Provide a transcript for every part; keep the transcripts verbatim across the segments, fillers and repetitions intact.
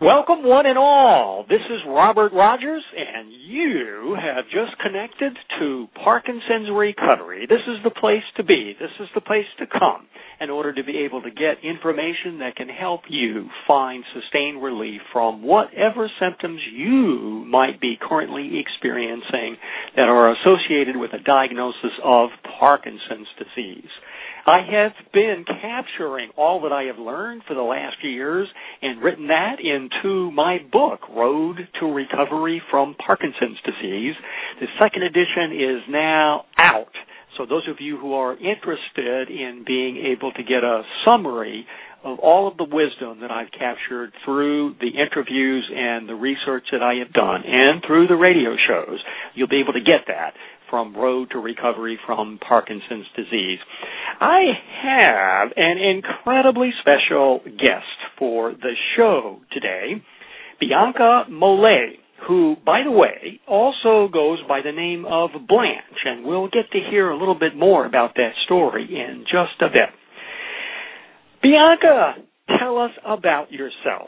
Welcome, one and all. This is Robert Rogers, and you have just connected to Parkinson's Recovery. This is the place to be. This is the place to come in order to be able to get information that can help you find sustained relief from whatever symptoms you might be currently experiencing that are associated with a diagnosis of Parkinson's disease. I have been capturing all that I have learned for the last years and written that into my book, Road to Recovery from Parkinson's Disease. The second edition is now out. So those of you who are interested in being able to get a summary of all of the wisdom that I've captured through the interviews and the research that I have done and through the radio shows, you'll be able to get that from Road to Recovery from Parkinson's Disease. I have an incredibly special guest for the show today, Bianca Mollet, who, by the way, also goes by the name of Blanche, and we'll get to hear a little bit more about that story in just a bit. Bianca, tell us about yourself.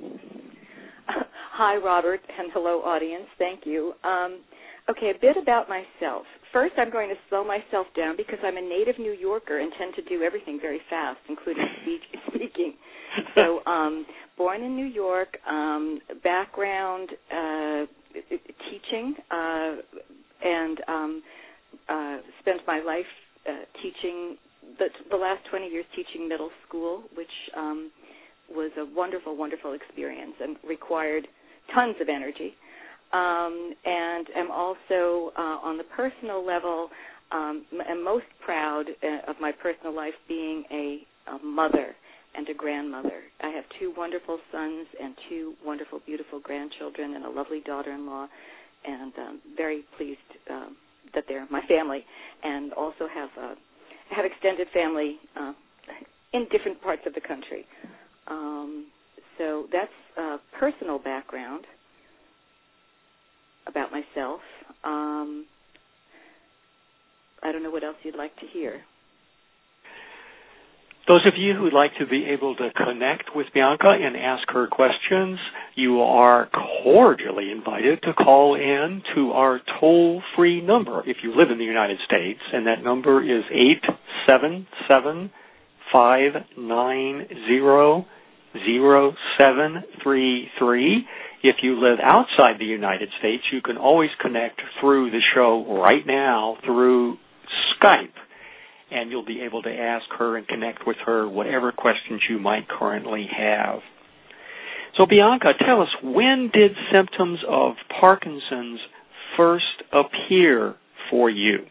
Hi, Robert, and hello, audience. Thank you. Um, okay, a bit about myself. First, I'm going to slow myself down because I'm a native New Yorker and tend to do everything very fast, including speak, speaking. So, um, born in New York, um, background uh, teaching, uh, and um, uh, spent my life uh, teaching, the, the last twenty years teaching middle school, which um, was a wonderful, wonderful experience and required tons of energy. Um, and am also, uh, on the personal level, um, am most proud uh, of my personal life being a, a mother and a grandmother. I have two wonderful sons and two wonderful, beautiful grandchildren and a lovely daughter-in-law, and um, very pleased um, that they're my family, and also have uh, have extended family uh, in different parts of the country. Um, so that's uh, personal background about myself. Um, I don't know what else you'd like to hear. Those of you who'd like to be able to connect with Bianca and ask her questions, you are cordially invited to call in to our toll-free number if you live in the United States, and that number is eight seven seven, five nine zero, zero seven three three. If you live outside the United States, you can always connect through the show right now through Skype, and you'll be able to ask her and connect with her whatever questions you might currently have. So, Bianca, tell us, when did symptoms of Parkinson's first appear for you?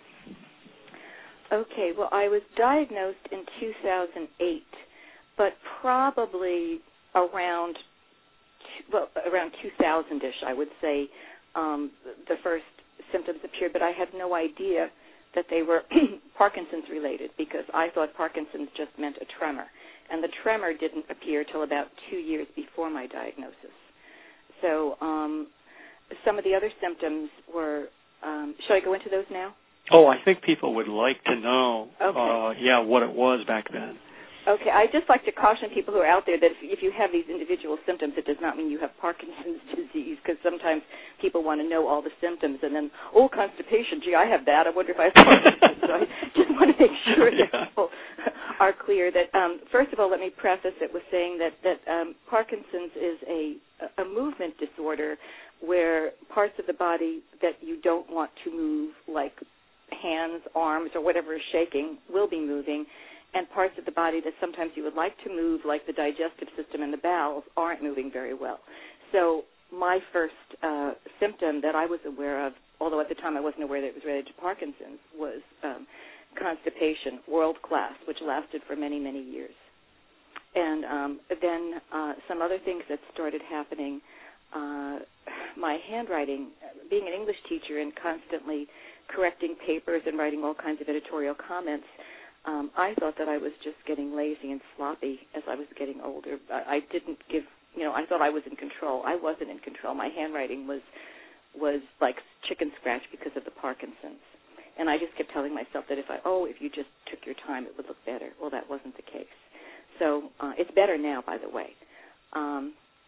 Okay, well, I was diagnosed in two thousand eight, but probably around well, around two thousand-ish, I would say, um, the first symptoms appeared, but I had no idea that they were Parkinson's related because I thought Parkinson's just meant a tremor, and the tremor didn't appear till about two years before my diagnosis. So um, some of the other symptoms were, um, should I go into those now? Oh, I think people would like to know, okay. uh, yeah, what it was back then. Okay, I'd just like to caution people who are out there that if, if you have these individual symptoms, it does not mean you have Parkinson's disease, because sometimes people want to know all the symptoms, and then, oh, constipation, gee, I have that, I wonder if I have Parkinson's. So I just want to make sure that yeah. people are clear that, um, first of all, let me preface it with saying that, that um, Parkinson's is a, a movement disorder where parts of the body that you don't want to move, like hands, arms, or whatever is shaking, will be moving, and parts of the body that sometimes you would like to move, like the digestive system and the bowels, aren't moving very well. So my first uh, symptom that I was aware of, although at the time I wasn't aware that it was related to Parkinson's, was um, constipation, world class, which lasted for many, many years. And um, then uh, some other things that started happening, uh, my handwriting, being an English teacher and constantly correcting papers and writing all kinds of editorial comments, Um, I thought that I was just getting lazy and sloppy as I was getting older. I, I didn't give, you know, I thought I was in control. I wasn't in control. My handwriting was was like chicken scratch because of the Parkinson's. And I just kept telling myself that if I, oh, if you just took your time, it would look better. Well, that wasn't the case. So uh, it's better now, by the way. Um,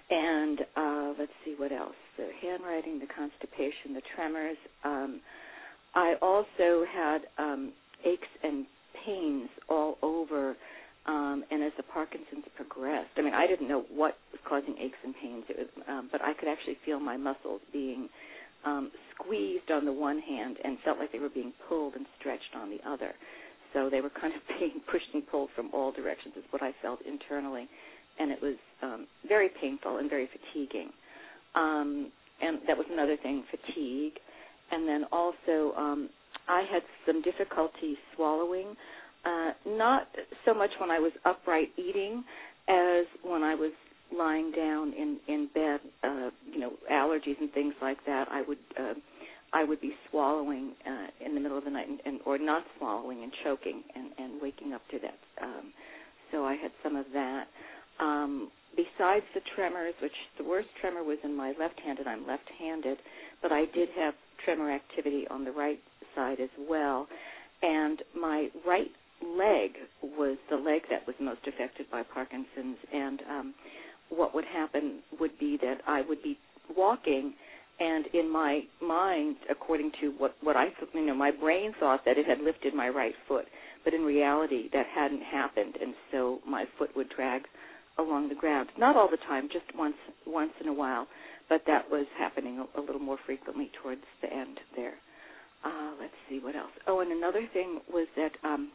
and uh, let's see what else. The handwriting, the constipation, the tremors. Um, I also had um, aches and pains all over, um, and as the Parkinson's progressed, I mean, I didn't know what was causing aches and pains, it was, um, but I could actually feel my muscles being um, squeezed on the one hand and felt like they were being pulled and stretched on the other. So they were kind of being pushed and pulled from all directions is what I felt internally, and it was um, very painful and very fatiguing. Um, and that was another thing, fatigue. And then also um, I had some difficulty swallowing, uh, not so much when I was upright eating as when I was lying down in, in bed, uh, you know, allergies and things like that. I would uh, I would be swallowing uh, in the middle of the night and, and or not swallowing and choking and, and waking up to that. Um, so I had some of that. Um, besides the tremors, which the worst tremor was in my left hand, and I'm left-handed, but I did have tremor activity on the right side as well. And my right leg was the leg that was most affected by Parkinson's. And um, what would happen would be that I would be walking, and in my mind, according to what, what I, you know, my brain thought that it had lifted my right foot, but in reality that hadn't happened, and so my foot would drag along the ground. Not all the time, just once once in a while, but that was happening a, a little more frequently towards the end there. Uh, let's see what else. Oh, and another thing was that um,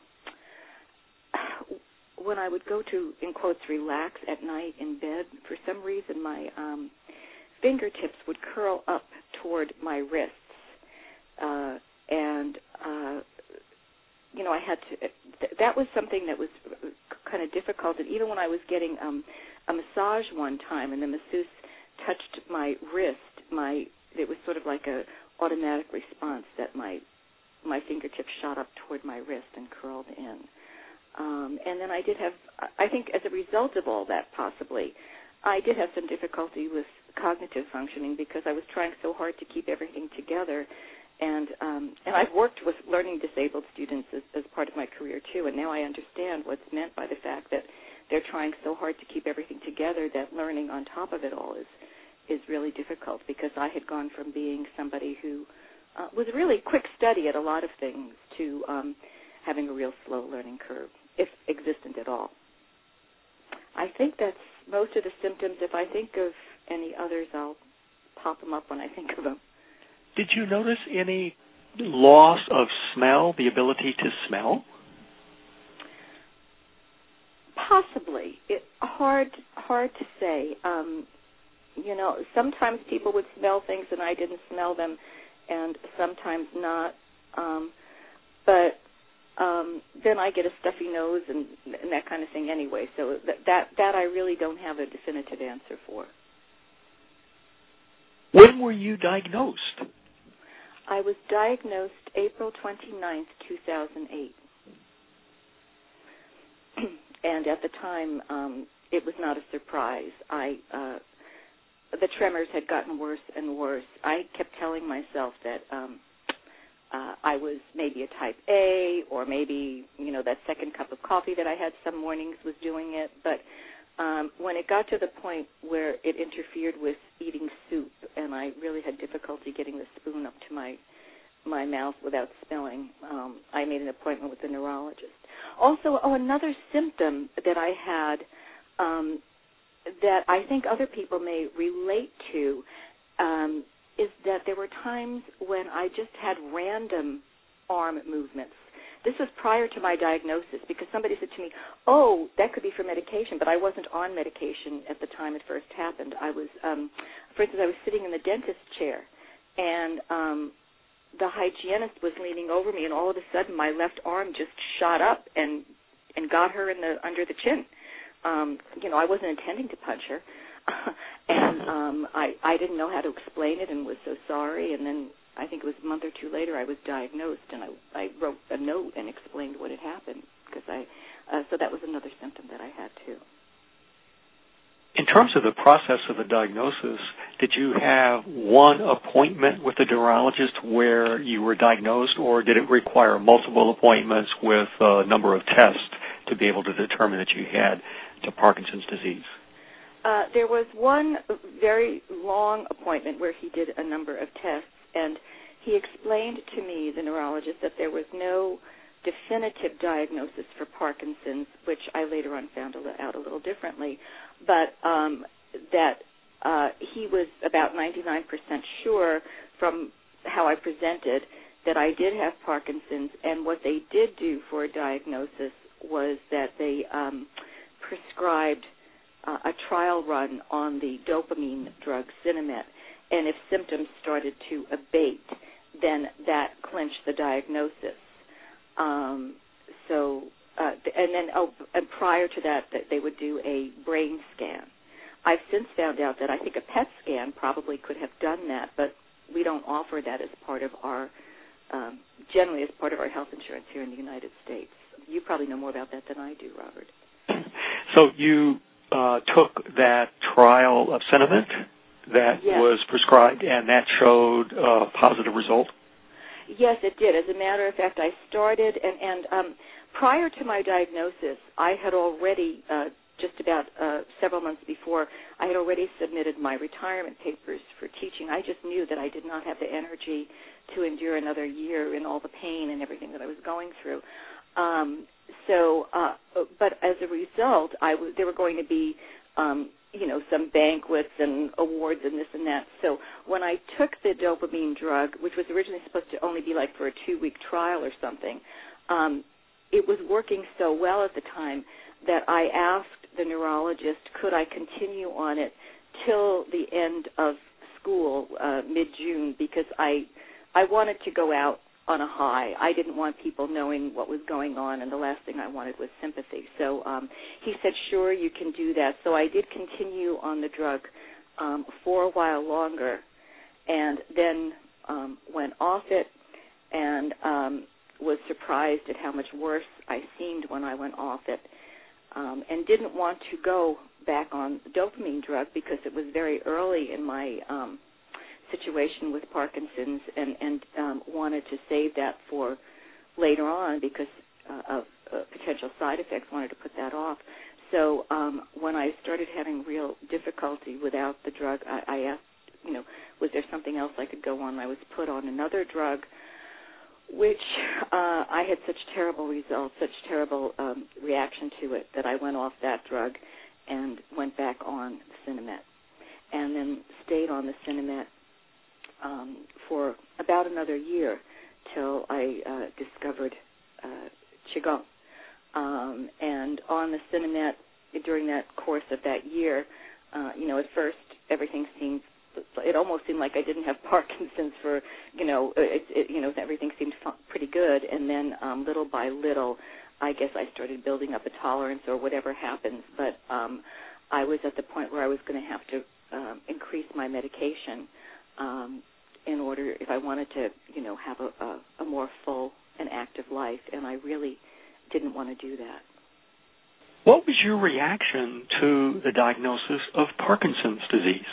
when I would go to, in quotes, relax at night in bed, for some reason my um, fingertips would curl up toward my wrists, uh, and uh, you know, I had to. Th- that was something that was kind of difficult. And even when I was getting um, a massage one time, and the masseuse touched my wrist, my it was sort of like a automatic response that my my fingertips shot up toward my wrist and curled in. Um, and then I did have, I think, as a result of all that, possibly, I did have some difficulty with cognitive functioning because I was trying so hard to keep everything together. And um, and I've worked with learning disabled students as, as part of my career, too, and now I understand what's meant by the fact that they're trying so hard to keep everything together that learning on top of it all is is really difficult, because I had gone from being somebody who uh, was a really quick study at a lot of things to um, having a real slow learning curve, if existent at all. I think that's most of the symptoms. If I think of any others, I'll pop them up when I think of them. Did you notice any loss of smell, the ability to smell? Possibly. It, hard, hard to say. Um, you know, sometimes people would smell things and I didn't smell them, and sometimes not. Um, but um, then I get a stuffy nose and, and that kind of thing anyway. So that, that that I really don't have a definitive answer for. When were you diagnosed? I was diagnosed April twenty-ninth, two thousand eight. And at the time, um, it was not a surprise. I uh, the tremors had gotten worse and worse. I kept telling myself that um, uh, I was maybe a type A, or maybe, you know, that second cup of coffee that I had some mornings was doing it. But um, when it got to the point where it interfered with eating soup, and I really had difficulty getting the spoon up to my my mouth without spilling, um, I made an appointment with the neurologist. Also, oh, another symptom that I had um, that I think other people may relate to um, is that there were times when I just had random arm movements. This was prior to my diagnosis, because somebody said to me, oh, that could be for medication, but I wasn't on medication at the time it first happened. I was, um, for instance, I was sitting in the dentist chair, and um, the hygienist was leaning over me, and all of a sudden my left arm just shot up and and got her in the under the chin. Um, you know, I wasn't intending to punch her, and um, I I didn't know how to explain it and was so sorry. And then I think it was a month or two later I was diagnosed, and I I wrote a note and explained what had happened, because I uh, so that was another symptom that I had too. In terms of the process of the diagnosis, did you have one appointment with the neurologist where you were diagnosed, or did it require multiple appointments with a number of tests to be able to determine that you had the Parkinson's disease? Uh, there was one very long appointment where he did a number of tests, and he explained to me, the neurologist, that there was no definitive diagnosis for Parkinson's, which I later on found out a little differently, but um, that uh, he was about ninety-nine percent sure from how I presented that I did have Parkinson's, and what they did do for a diagnosis was that they um, prescribed uh, a trial run on the dopamine drug Sinemet, and if symptoms started to abate, then that clinched the diagnosis. Um, so, uh, and then oh, and prior to that, that they would do a brain scan. I've since found out that I think a P E T scan probably could have done that, but we don't offer that as part of our, um, generally as part of our health insurance here in the United States. You probably know more about that than I do, Robert. So you uh, took that trial of Sinemet that yes. was prescribed, and that showed a positive result? Yes, it did. As a matter of fact, I started, and, and um, prior to my diagnosis, I had already, uh, just about uh, several months before, I had already submitted my retirement papers for teaching. I just knew that I did not have the energy to endure another year in all the pain and everything that I was going through. Um, so, uh, but as a result, I w- there were going to be, um, you know, some banquets and awards and this and that. So when I took the dopamine drug, which was originally supposed to only be like for a two-week trial or something, um, it was working so well at the time that I asked the neurologist, could I continue on it till the end of school, uh, mid-June, because I I wanted to go out on a high. I didn't want people knowing what was going on, and the last thing I wanted was sympathy. So um, he said, sure, you can do that. So I did continue on the drug um, for a while longer, and then um, went off it, and um, was surprised at how much worse I seemed when I went off it, um, and didn't want to go back on the dopamine drug because it was very early in my um, situation with Parkinson's, and, and um, wanted to save that for later on because uh, of uh, potential side effects, wanted to put that off. So um, when I started having real difficulty without the drug, I, I asked, you know, was there something else I could go on? I was put on another drug, which uh, I had such terrible results, such terrible um, reaction to it that I went off that drug and went back on the Sinemet, and then stayed on the Sinemet um, for about another year till I uh, discovered uh, Qigong. Um, and on the Sinemet, during that course of that year, uh, you know, at first everything seemed, it almost seemed like I didn't have Parkinson's for, you know, it, it, you know, everything seemed pretty good. And then um, little by little, I guess I started building up a tolerance or whatever happens. But um, I was at the point where I was going to have to um, increase my medication um, in order, if I wanted to, you know, have a, a, a more full and active life. And I really didn't want to do that. What was your reaction to the diagnosis of Parkinson's disease?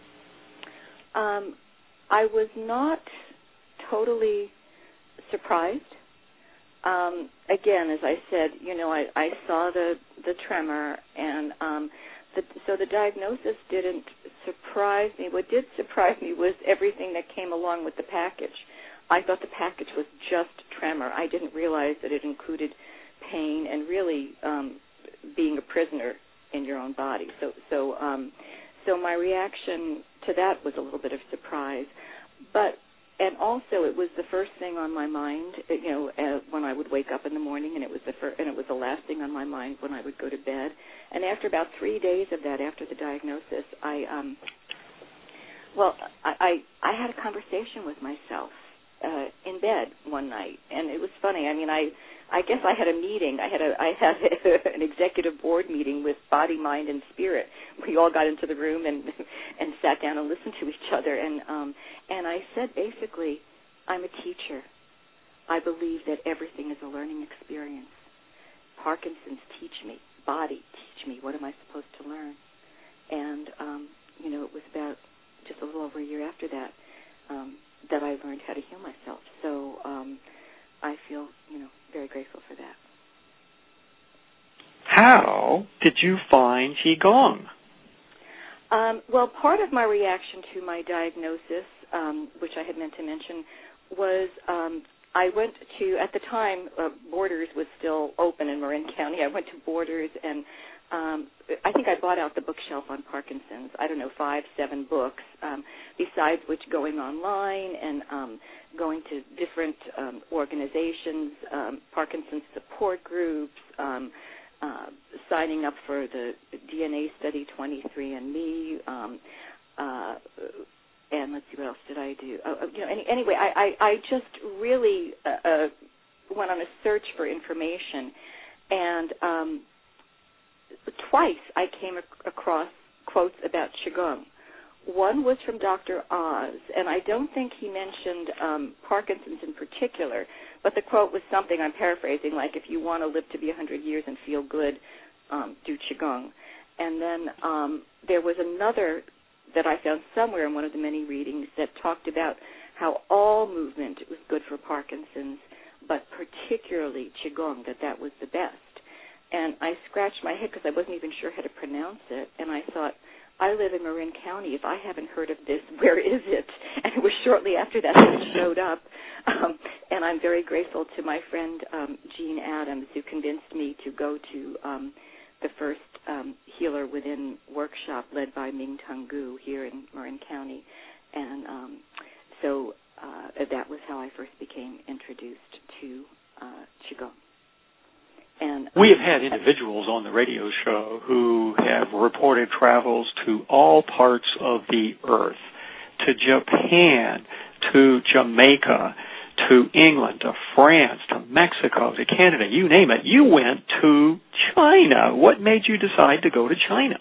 Um, I was not totally surprised. Um, again, as I said, you know, I, I saw the, the tremor, and um, the, so the diagnosis didn't surprise me. What did surprise me was everything that came along with the package. I thought the package was just tremor. I didn't realize that it included pain and really um, being a prisoner in your own body. So, so, um, so my reaction to that was a little bit of surprise, but and also it was the first thing on my mind. You know, uh, when I would wake up in the morning, and it was the fir- and it was the last thing on my mind when I would go to bed. And after about three days of that, after the diagnosis, I um, well, I I, I had a conversation with myself uh, in bed one night, and it was funny. I mean, I. I guess I had a meeting. I had a I had a, an executive board meeting with body, mind, and spirit. We all got into the room and and sat down and listened to each other. And um, and I said basically, I'm a teacher. I believe that everything is a learning experience. Parkinson's teach me, body teach me. What am I supposed to learn? And um, you know, it was about just a little over a year after that um, that I learned how to heal myself. So um, I feel, you know, very grateful for that. How did you find Qigong? Um, well, part of my reaction to my diagnosis, um, which I had meant to mention, was um, I went to, at the time, uh, Borders was still open in Marin County. I went to Borders, and um, I think I bought out the bookshelf on Parkinson's, I don't know, five, seven books, um, besides which going online and um, going to different um, organizations, um, Parkinson's support groups, um, uh, signing up for the D N A study twenty-three and me, um, uh, and let's see, what else did I do? Uh, you know, any, anyway, I, I, I just really uh, uh, went on a search for information, and um, twice I came ac- across quotes about Qigong. One was from Doctor Oz, and I don't think he mentioned um, Parkinson's in particular, but the quote was something, I'm paraphrasing, like, if you want to live to be one hundred years and feel good, um, do Qigong. And then um, there was another that I found somewhere in one of the many readings that talked about how all movement was good for Parkinson's, but particularly Qigong, that that was the best. And I scratched my head because I wasn't even sure how to pronounce it, and I thought, I live in Marin County. If I haven't heard of this, where is it? And it was shortly after that that it showed up. Um, and I'm very grateful to my friend um, Jean Adams, who convinced me to go to um, the first um, Healer Within workshop led by Ming Tung Gu here in Marin County. And um, so uh, that was how I first became introduced to uh, Qigong. And, um, we have had individuals on the radio show who have reported travels to all parts of the earth, to Japan, to Jamaica, to England, to France, to Mexico, to Canada, you name it. You went to China. What made you decide to go to China?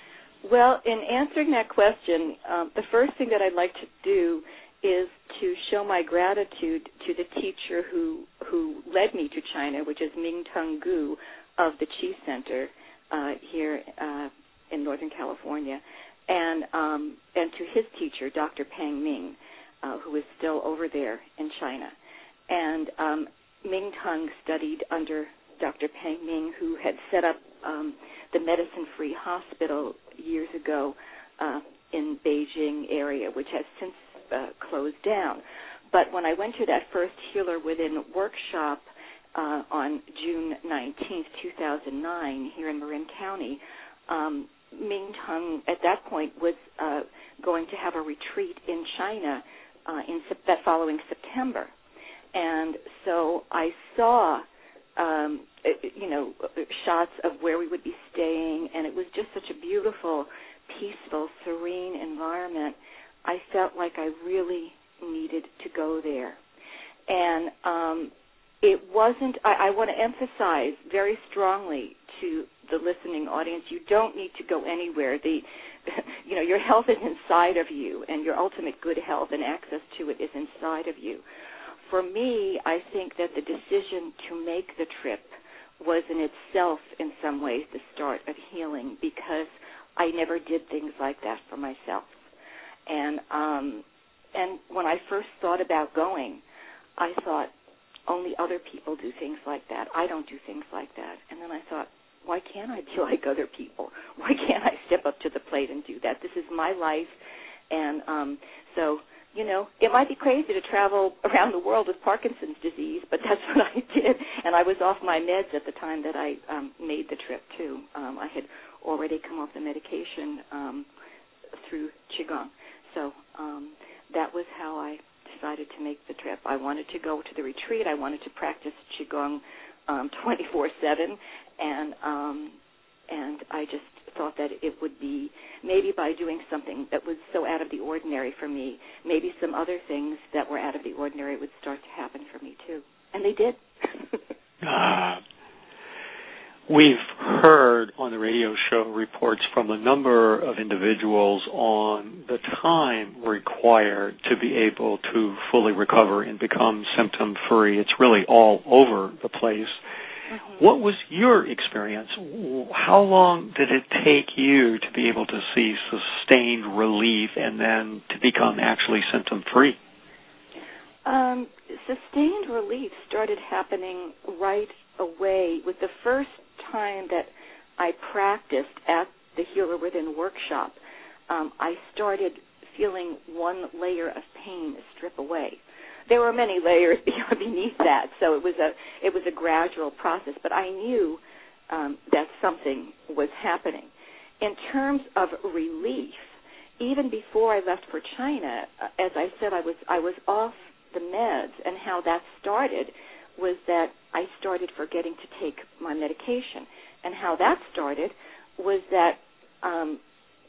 Well, in answering that question, um, the first thing that I'd like to do is to show my gratitude to the teacher who who led me to China, which is Ming Tung Gu of the Chi Center uh, here uh, in Northern California, and um, and to his teacher, Doctor Pang Ming, uh, who is still over there in China. And um, Ming Tung studied under Doctor Pang Ming, who had set up um, the Medicine Free Hospital years ago uh, in Beijing area, which has since Uh, closed down. But when I went to that first Healer Within workshop uh, on June nineteenth, two thousand nine, here in Marin County, um, Ming Tung at that point was uh, going to have a retreat in China uh, in sep- that following September. And so I saw, um, you know, shots of where we would be staying, and it was just such a beautiful, peaceful, serene environment. I felt like I really needed to go there. And um, it wasn't, I, I want to emphasize very strongly to the listening audience, you don't need to go anywhere. The, you know, your health is inside of you, and your ultimate good health and access to it is inside of you. For me, I think that the decision to make the trip was in itself, in some ways, the start of healing, because I never did things like that for myself. And um, and when I first thought about going, I thought, only other people do things like that. I don't do things like that. And then I thought, why can't I be like other people? Why can't I step up to the plate and do that? This is my life. And um, so, you know, it might be crazy to travel around the world with Parkinson's disease, but that's what I did. And I was off my meds at the time that I um, made the trip, too. Um, I had already come off the medication um, through Qigong. So um, that was how I decided to make the trip. I wanted to go to the retreat. I wanted to practice Qigong um, twenty-four seven, and um, and I just thought that it would be, maybe by doing something that was so out of the ordinary for me, maybe some other things that were out of the ordinary would start to happen for me too. And they did. uh, we've heard on the radio show reports from a number of individuals on the time required to be able to fully recover and become symptom-free. It's really all over the place. Mm-hmm. What was your experience? How long did it take you to be able to see sustained relief and then to become actually symptom-free? Um, sustained relief started happening right away with the first time that I practiced at the Healer Within workshop. um, I started feeling one layer of pain strip away. There were many layers beneath that, so it was a it was a gradual process. But I knew um, that something was happening. In terms of relief, even before I left for China, uh, as I said, I was I was off the meds, and how that started was that I started forgetting to take my medication, and how that started was that um,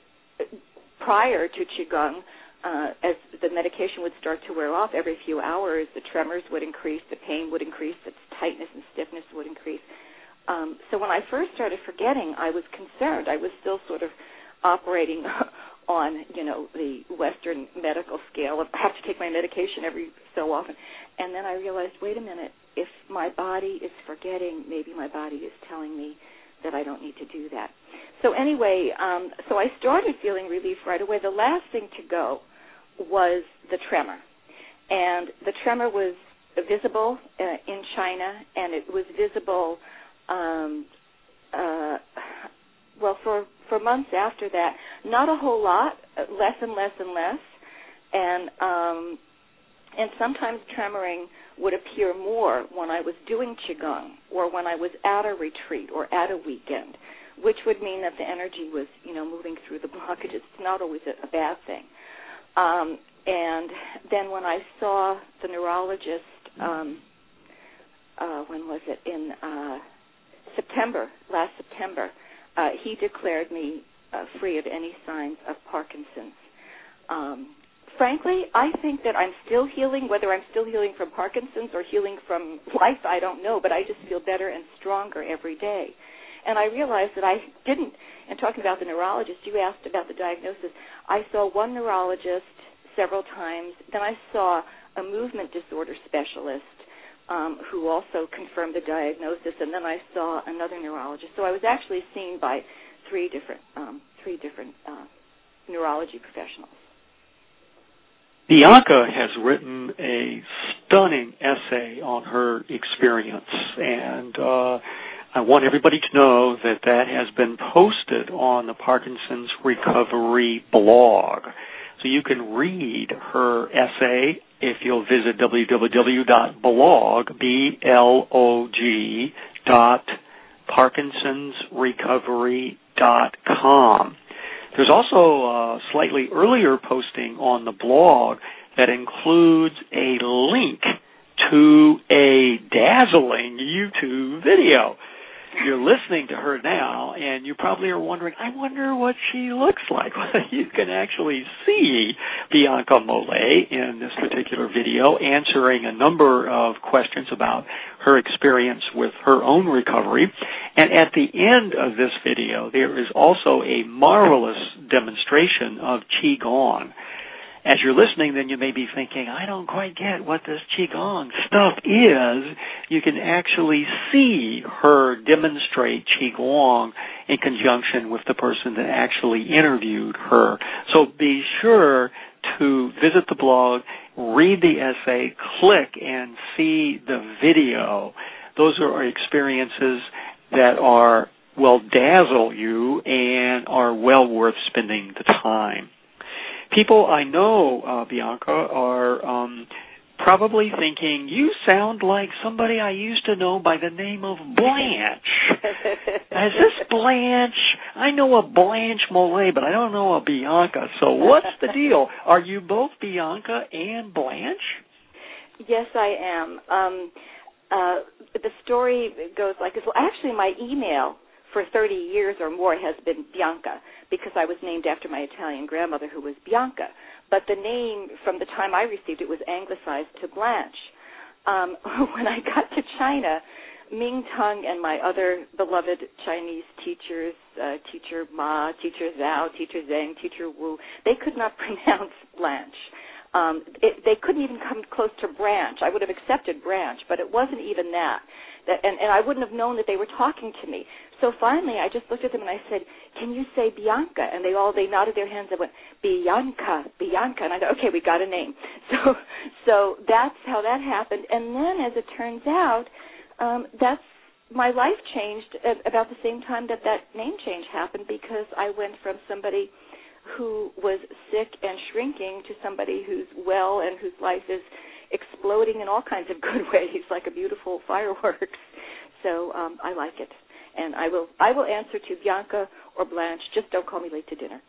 prior to Qigong, uh, as the medication would start to wear off every few hours, the tremors would increase, the pain would increase, the tightness and stiffness would increase. Um, so when I first started forgetting, I was concerned. I was still sort of operating on, you know, the Western medical scale of I have to take my medication every so often. And then I realized, wait a minute, if my body is forgetting, maybe my body is telling me that I don't need to do that. So anyway, um, so I started feeling relief right away. The last thing to go was the tremor. And the tremor was visible uh, in China, and it was visible, um, uh, well, for, for months after that. Not a whole lot, less and less and less. And um, and sometimes tremoring would appear more when I was doing Qigong or when I was at a retreat or at a weekend, which would mean that the energy was, you know, moving through the blockage. It's not always a, a bad thing. Um, and then when I saw the neurologist, um, uh, when was it, in uh, September, last September, uh, he declared me uh, free of any signs of Parkinson's. Um, frankly, I think that I'm still healing. Whether I'm still healing from Parkinson's or healing from life, I don't know, but I just feel better and stronger every day. And I realized that I didn't, and talking about the neurologist, you asked about the diagnosis. I saw one neurologist several times. Then I saw a movement disorder specialist um, who also confirmed the diagnosis, and then I saw another neurologist. So I was actually seen by three different, um, three different uh, neurology professionals. Bianca has written a stunning essay on her experience, and uh, I want everybody to know that that has been posted on the Parkinson's Recovery blog. So you can read her essay if you'll visit w w w dot blog, B L O G, dot parkinsons recovery dot com. There's also a slightly earlier posting on the blog that includes a link to a dazzling YouTube video. You're listening to her now, and you probably are wondering, I wonder what she looks like. Well, you can actually see Bianca Mollet in this particular video answering a number of questions about her experience with her own recovery. And at the end of this video, there is also a marvelous demonstration of Qigong. As you're listening, then you may be thinking, I don't quite get what this Qigong stuff is. You can actually see her demonstrate Qigong in conjunction with the person that actually interviewed her. So be sure to visit the blog, read the essay, click and see the video. Those are experiences that are will dazzle you and are well worth spending the time. People I know, uh, Bianca, are um, probably thinking, you sound like somebody I used to know by the name of Blanche. Is this Blanche? I know a Blanche Mollet, but I don't know a Bianca. So what's the deal? Are you both Bianca and Blanche? Yes, I am. Um, uh, the story goes like this. Well, actually, my email for thirty years or more has been Bianca, because I was named after my Italian grandmother, who was Bianca. But the name, from the time I received it, was anglicized to Blanche. Um, when I got to China, Ming Tung and my other beloved Chinese teachers, uh, Teacher Ma, Teacher Zhao, Teacher Zheng, Teacher Wu, they could not pronounce Blanche. Um, it, they couldn't even come close to Branch. I would have accepted Branch, but it wasn't even that. that and, and I wouldn't have known that they were talking to me. So finally, I just looked at them and I said, "Can you say Bianca?" And they all they nodded their heads and went, "Bianca, Bianca." And I thought, "Okay, we got a name." So, so that's how that happened. And then, as it turns out, um, that's my life changed at about the same time that that name change happened, because I went from somebody who was sick and shrinking to somebody who's well and whose life is exploding in all kinds of good ways, like a beautiful fireworks. So um, I like it. And I will I will answer to Bianca or Blanche. Just don't call me late to dinner.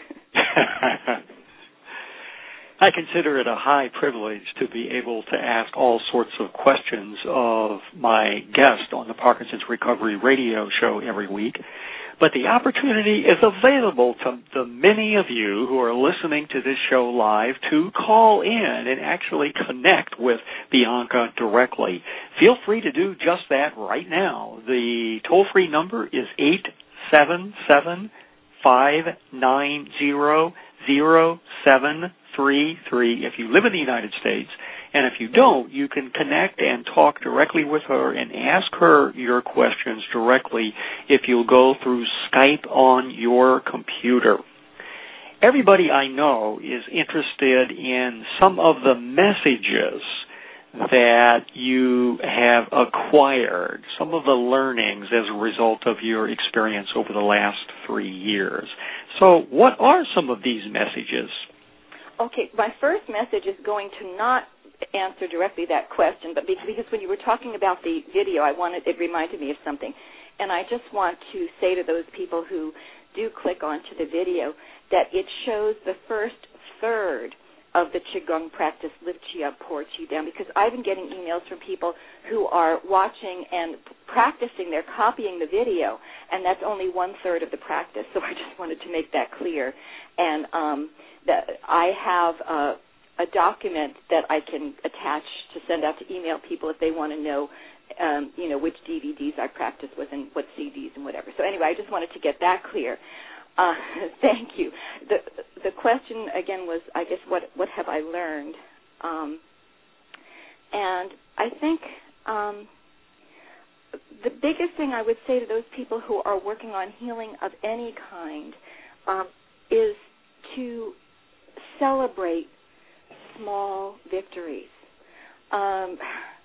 I consider it a high privilege to be able to ask all sorts of questions of my guest on the Parkinson's Recovery Radio Show every week. But the opportunity is available to the many of you who are listening to this show live to call in and actually connect with Bianca directly. Feel free to do just that right now. The toll-free number is eight seven seven, five nine zero, zero seven three three if you live in the United States. And if you don't, you can connect and talk directly with her and ask her your questions directly if you'll go through Skype on your computer. Everybody I know is interested in some of the messages that you have acquired, some of the learnings as a result of your experience over the last three years. So what are some of these messages? Okay, my first message is going to not answer directly that question, but because when you were talking about the video, I wanted it reminded me of something, and I just want to say to those people who do click onto the video that it shows the first third of the Qigong practice, lifts you up, ports you down, because I've been getting emails from people who are watching and practicing, they're copying the video, and that's only one third of the practice, so I just wanted to make that clear. And um, that I have a a document that I can attach to send out to email people if they want to know, um, you know, which D V Ds I practice with and what C Ds and whatever. So anyway, I just wanted to get that clear. Uh, thank you. The the question, again, was, I guess, what, what have I learned? Um, and I think um, the biggest thing I would say to those people who are working on healing of any kind um, is to celebrate small victories. Um,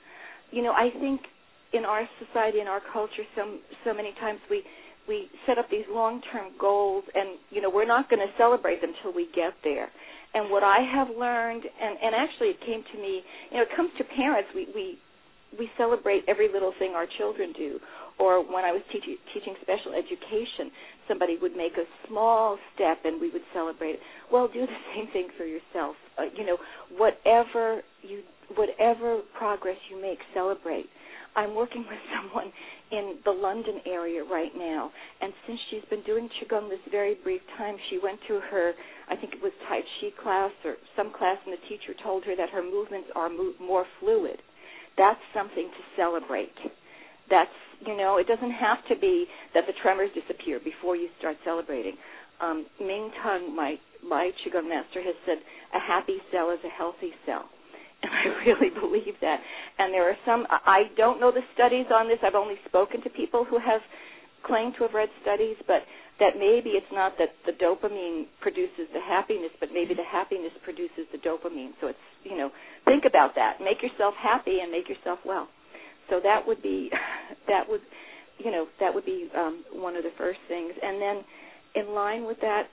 you know, I think in our society, in our culture, so, so many times we, we set up these long-term goals, and, you know, we're not going to celebrate them until we get there. And what I have learned, and, and actually it came to me, you know, it comes to parents, we, we, we celebrate every little thing our children do. Or when I was teach, teaching special education, somebody would make a small step and we would celebrate it. Well, do the same thing for yourself. Uh, you know, whatever you, whatever progress you make, celebrate. I'm working with someone in the London area right now, and since she's been doing Qigong this very brief time, she went to her, I think it was Tai Chi class or some class, and the teacher told her that her movements are mo- more fluid. That's something to celebrate. That's, you know, it doesn't have to be that the tremors disappear before you start celebrating. Um, Ming Tung, my, my Qigong master, has said a happy cell is a healthy cell. And I really believe that. And there are some, I don't know the studies on this. I've only spoken to people who have claimed to have read studies, but that maybe it's not that the dopamine produces the happiness, but maybe the happiness produces the dopamine. So it's, you know, think about that. Make yourself happy and make yourself well. So that would be, that would, you know, that would be um, one of the first things. And then in line with that,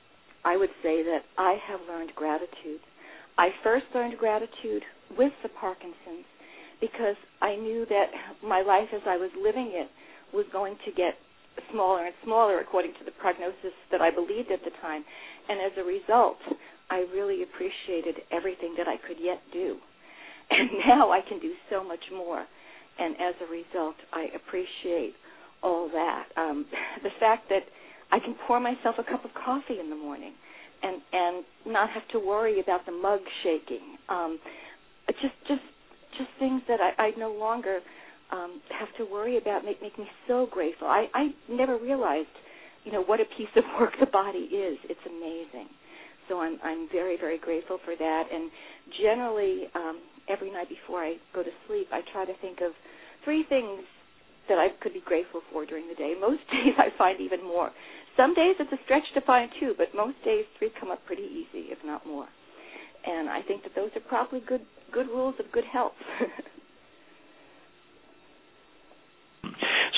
I would say that I have learned gratitude. I first learned gratitude with the Parkinson's because I knew that my life as I was living it was going to get smaller and smaller according to the prognosis that I believed at the time. And as a result, I really appreciated everything that I could yet do. And now I can do so much more. And as a result, I appreciate all that. Um, the fact that I can pour myself a cup of coffee in the morning and, and not have to worry about the mug shaking. Um, just just just things that I, I no longer um, have to worry about make, make me so grateful. I, I never realized, you know, what a piece of work the body is. It's amazing. So I'm I'm very, very grateful for that. And generally, um, every night before I go to sleep, I try to think of three things that I could be grateful for during the day. Most days I find even more. Some days it's a stretch to find two, but most days three come up pretty easy, if not more. And I think that those are probably good good rules of good health. So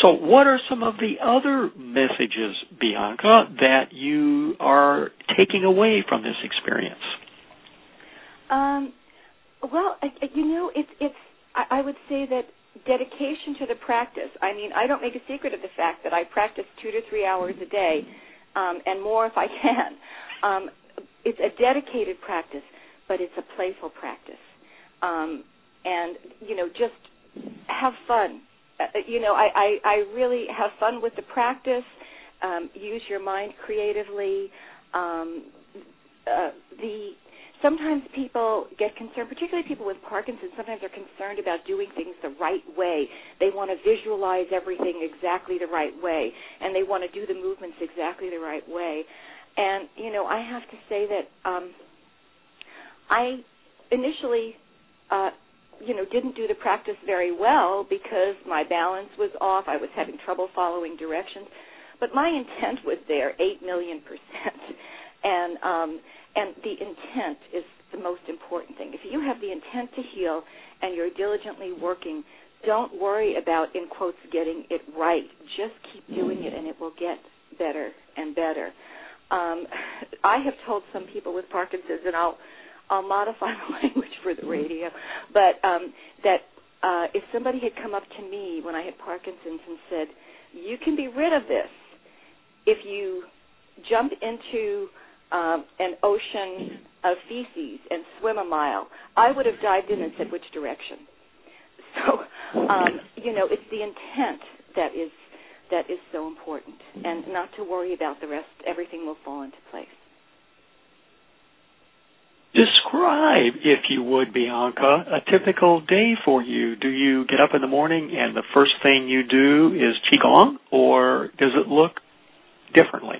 So what are some of the other messages, Bianca, that you are taking away from this experience? Um, well, I, you know, it's, it's, I, I would say that dedication to the practice. I mean, I don't make a secret of the fact that I practice two to three hours a day, um, and more if I can. Um, it's a dedicated practice, but it's a playful practice. Um, and, you know, just have fun. Uh, you know, I, I, I really have fun with the practice. Um, use your mind creatively. Um, uh, the sometimes people get concerned, particularly people with Parkinson's. Sometimes are concerned about doing things the right way. They want to visualize everything exactly the right way, and they want to do the movements exactly the right way. And you know, I have to say that um, I initially. Uh, you know, didn't do the practice very well because my balance was off. I was having trouble following directions. But my intent was there, eight million percent. And um, and the intent is the most important thing. If you have the intent to heal and you're diligently working, don't worry about, in quotes, getting it right. Just keep doing it and it will get better and better. Um, I have told some people with Parkinson's, and I'll I'll modify the language for the radio, but um, that uh, if somebody had come up to me when I had Parkinson's and said, you can be rid of this if you jump into um, an ocean of feces and swim a mile, I would have dived in and said, which direction? So, um, you know, it's the intent that is that is so important, and not to worry about the rest. Everything will fall into place. Describe, if you would, Bianca, a typical day for you. Do you get up in the morning and the first thing you do is Qigong, or does it look differently?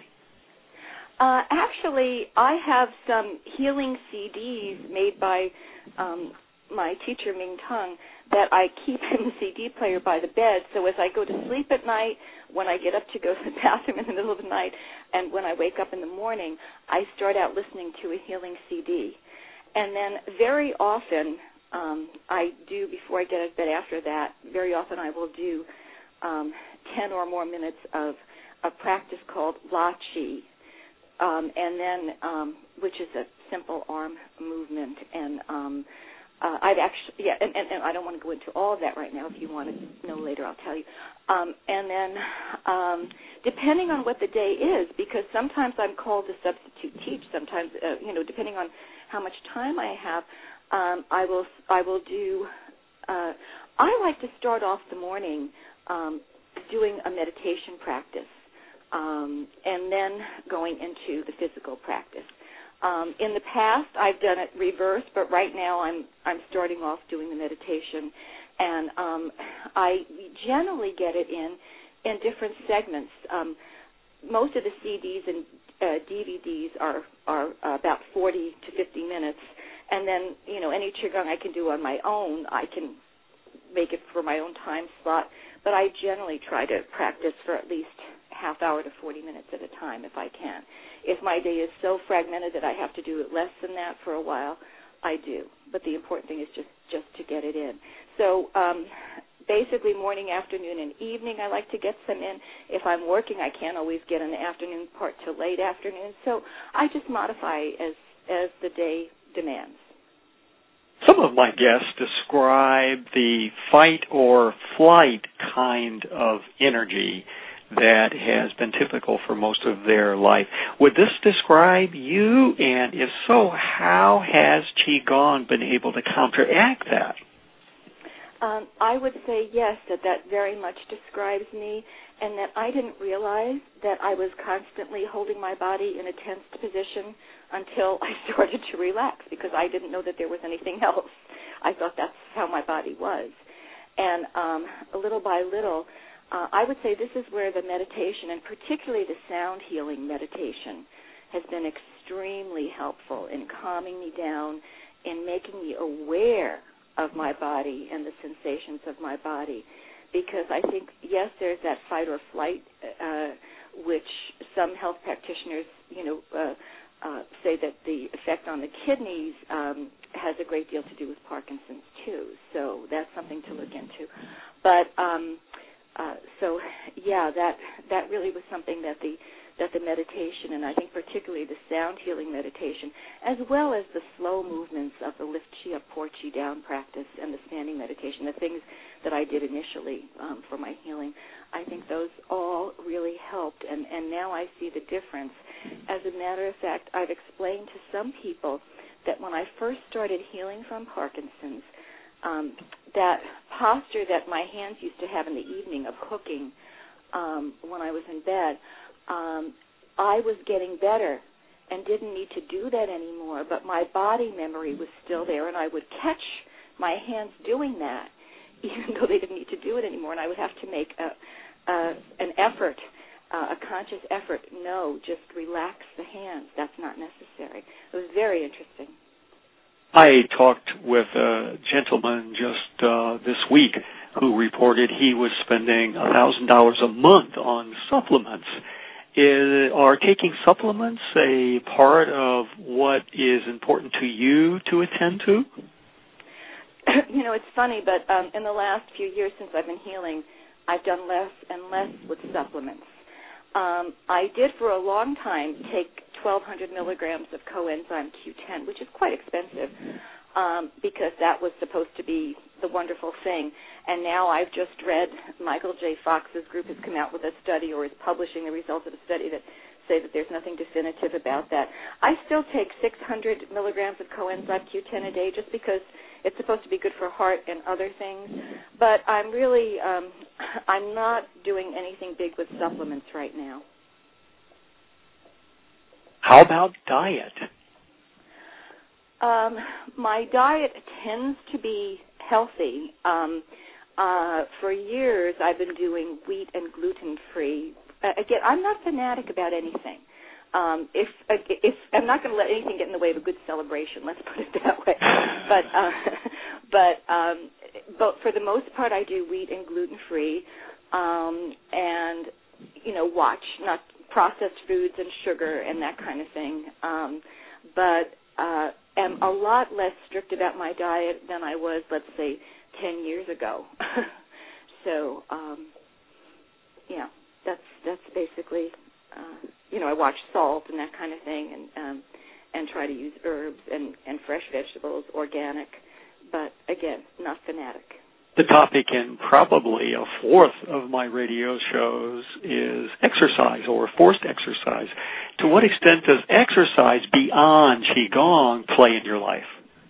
Uh, actually, I have some healing C Ds made by um, my teacher, Ming Tung, that I keep in the C D player by the bed. So as I go to sleep at night, when I get up to go to the bathroom in the middle of the night, and when I wake up in the morning, I start out listening to a healing C D. And then very often, um, I do, before I get out of bed after that, very often I will do um, ten or more minutes of a practice called La Chi, um, and then, um, which is a simple arm movement. And um, uh, I've actually, yeah, and, and, and I don't want to go into all of that right now. If you want to know later, I'll tell you. Um, and then, um, depending on what the day is, because sometimes I'm called to substitute teach. Sometimes, uh, you know, depending on how much time I have, um, I will I will do. Uh, I like to start off the morning um, doing a meditation practice, um, and then going into the physical practice. Um, in the past, I've done it reverse, but right now I'm I'm starting off doing the meditation, and um, I generally get it in in different segments. Um, most of the C Ds and uh, D V Ds are are about forty to fifty minutes, and then you know any Qigong I can do on my own, I can make it for my own time slot. But I generally try to practice for at least half hour to forty minutes at a time if I can. If my day is so fragmented that I have to do it less than that for a while, I do. But the important thing is just, just to get it in. So um, basically morning, afternoon, and evening I like to get some in. If I'm working, I can't always get in the afternoon part till late afternoon. So I just modify as as the day demands. Some of my guests describe the fight or flight kind of energy that has been typical for most of their life. Would this describe you? And if so, how has Qigong been able to counteract that? Um, I would say yes, that that very much describes me, and that I didn't realize that I was constantly holding my body in a tensed position until I started to relax, because I didn't know that there was anything else. I thought that's how my body was. And um, little by little, uh, I would say this is where the meditation, and particularly the sound healing meditation, has been extremely helpful in calming me down, in making me aware of my body and the sensations of my body. Because I think, yes, there's that fight or flight, uh, which some health practitioners, you know, uh, uh, say that the effect on the kidneys um, has a great deal to do with Parkinson's, too. So that's something to look into. But um, uh, so yeah, that that really was something that the that the meditation, and I think particularly the sound healing meditation, as well as the slow movements of the lift chi up, pour chi down practice and the standing meditation, the things that I did initially um, for my healing, I think those all really helped, and, and now I see the difference. As a matter of fact, I've explained to some people that when I first started healing from Parkinson's, um, that posture that my hands used to have in the evening of hooking um, when I was in bed, Um, I was getting better and didn't need to do that anymore, but my body memory was still there, and I would catch my hands doing that, even though they didn't need to do it anymore, and I would have to make a, a, an effort, uh, a conscious effort. No, just relax the hands. That's not necessary. It was very interesting. I talked with a gentleman just uh, this week who reported he was spending one thousand dollars a month on supplements. Is, are taking supplements a part of what is important to you to attend to? You know, it's funny, but um, in the last few years since I've been healing, I've done less and less with supplements. Um, I did for a long time take twelve hundred milligrams of coenzyme Q ten, which is quite expensive, um, because that was supposed to be the wonderful thing. And now I've just read Michael J. Fox's group has come out with a study, or is publishing the results of a study that say that there's nothing definitive about that. I still take six hundred milligrams of coenzyme Q ten a day just because it's supposed to be good for heart and other things. But I'm really, um, I'm not doing anything big with supplements right now. How about diet? Um, my diet tends to be healthy. Um, uh, for years, I've been doing wheat and gluten-free. Uh, again, I'm not fanatic about anything. Um, if uh, if I'm not going to let anything get in the way of a good celebration, let's put it that way. But uh, but um, but for the most part, I do wheat and gluten-free, um, and you know, watch not processed foods and sugar and that kind of thing. Um, but uh, am a lot less strict about my diet than I was, let's say, ten years ago. So, um, yeah, that's that's basically, uh, you know, I watch salt and that kind of thing, and um, and try to use herbs and, and fresh vegetables, organic, but again, not fanatic. The topic in probably a fourth of my radio shows is exercise or forced exercise. To what extent does exercise beyond Qigong play in your life?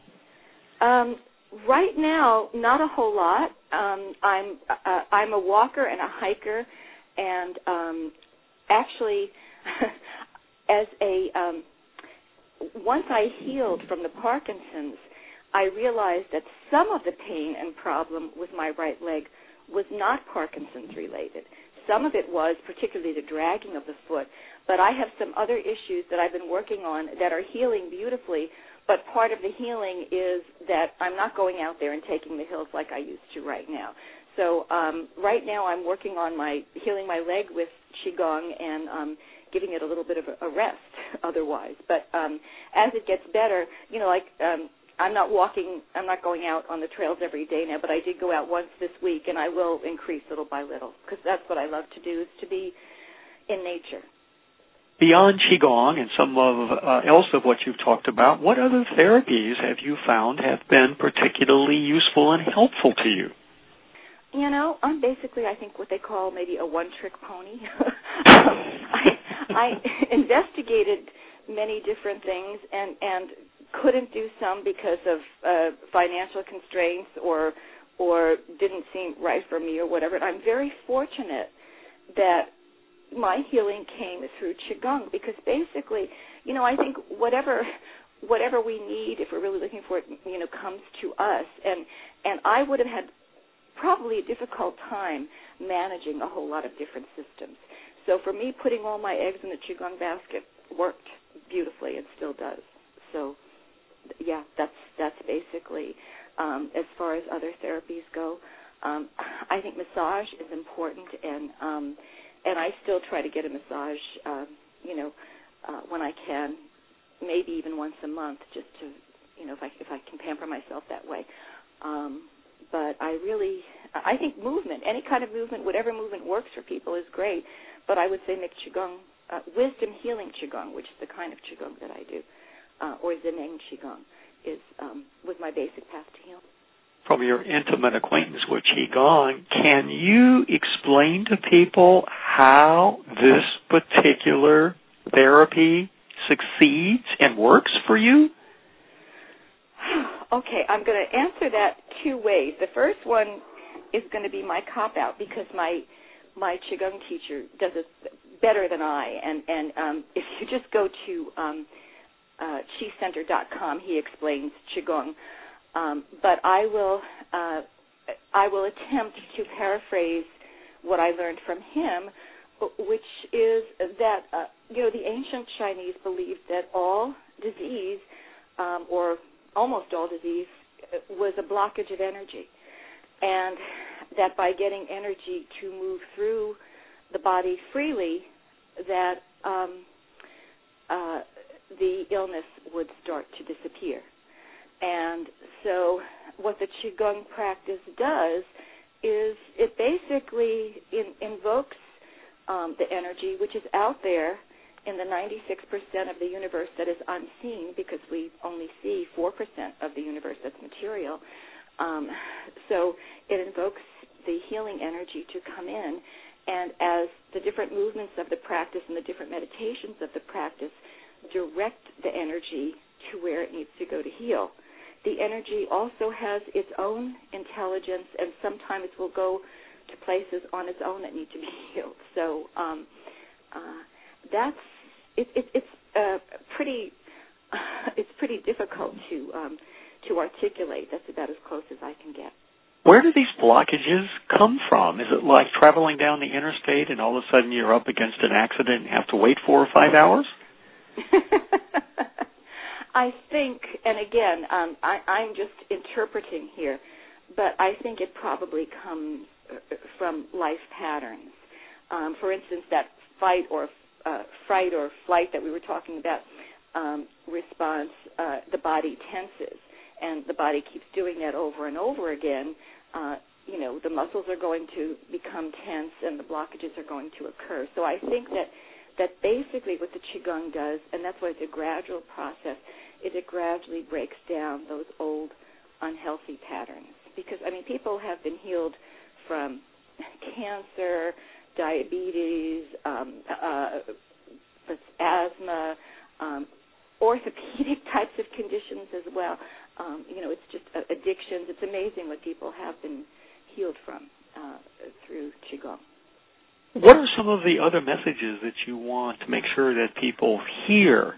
Um, right now, not a whole lot. Um, I'm uh, I'm a walker and a hiker, and um, actually, as a um, once I healed from the Parkinson's, I realized that some of the pain and problem with my right leg was not Parkinson's related. Some of it was particularly the dragging of the foot, but I have some other issues that I've been working on that are healing beautifully, but part of the healing is that I'm not going out there and taking the hills like I used to right now. So um, right now I'm working on my healing my leg with Qigong and um, giving it a little bit of a rest otherwise. But um, as it gets better, you know, like um, I'm not walking, I'm not going out on the trails every day now, but I did go out once this week, and I will increase little by little, because that's what I love to do, is to be in nature. Beyond Qigong and some of uh, else of what you've talked about, what other therapies have you found have been particularly useful and helpful to you? You know, I'm basically, I think, what they call maybe a one-trick pony. um, I, I investigated many different things and, and couldn't do some because of uh, financial constraints or or didn't seem right for me or whatever. And I'm very fortunate that my healing came through Qigong, because basically, you know, I think whatever whatever we need, if we're really looking for it, you know, comes to us. And and I would have had probably a difficult time managing a whole lot of different systems. So for me, putting all my eggs in the Qigong basket worked beautifully and still does. So, yeah, that's that's basically um, as far as other therapies go. Um, I think massage is important, and um, and I still try to get a massage, um, you know, uh, when I can, maybe even once a month, just to, you know, if I if I can pamper myself that way. Um, but I really, I think movement, any kind of movement, whatever movement works for people is great. But I would say make Qigong, uh, wisdom healing Qigong, which is the kind of Qigong that I do, uh, or Zeneng Qigong, is um, was my basic path to healing. From your intimate acquaintance with Qigong, can you explain to people how this particular therapy succeeds and works for you? Okay, I'm going to answer that two ways. The first one is going to be my cop-out because my my Qigong teacher does it better than I. And, and um, if you just go to um, uh, chi center dot com, he explains Qigong. Um, but I will uh, I will attempt to paraphrase what I learned from him, which is that uh, you know the ancient Chinese believed that all disease, um, or almost all disease, was a blockage of energy, and that by getting energy to move through the body freely, that um, uh, the illness would start to disappear. And so what the Qigong practice does is it basically in, invokes um, the energy which is out there in the ninety-six percent of the universe that is unseen, because we only see four percent of the universe that's material. Um, so it invokes the healing energy to come in, and as the different movements of the practice and the different meditations of the practice direct the energy to where it needs to go to heal. The energy also has its own intelligence, and sometimes will go to places on its own that need to be healed. So um, uh, that's it, it, it's uh, pretty uh, it's pretty difficult to um, to articulate. That's about as close as I can get. Where do these blockages come from? Is it like traveling down the interstate and all of a sudden you're up against an accident and have to wait four or five hours? I think, and again, um, I, I'm just interpreting here, but I think it probably comes from life patterns. Um, for instance, that fight or uh, fright or flight that we were talking about um, response, uh, the body tenses, and the body keeps doing that over and over again. Uh, you know, the muscles are going to become tense and the blockages are going to occur. So I think that that basically what the Qigong does, and that's why it's a gradual process, is it gradually breaks down those old unhealthy patterns. Because, I mean, people have been healed from cancer, diabetes, um, uh, asthma, um, orthopedic types of conditions as well. Um, you know, it's just uh, addictions. It's amazing what people have been healed from uh, through Qigong. What are some of the other messages that you want to make sure that people hear?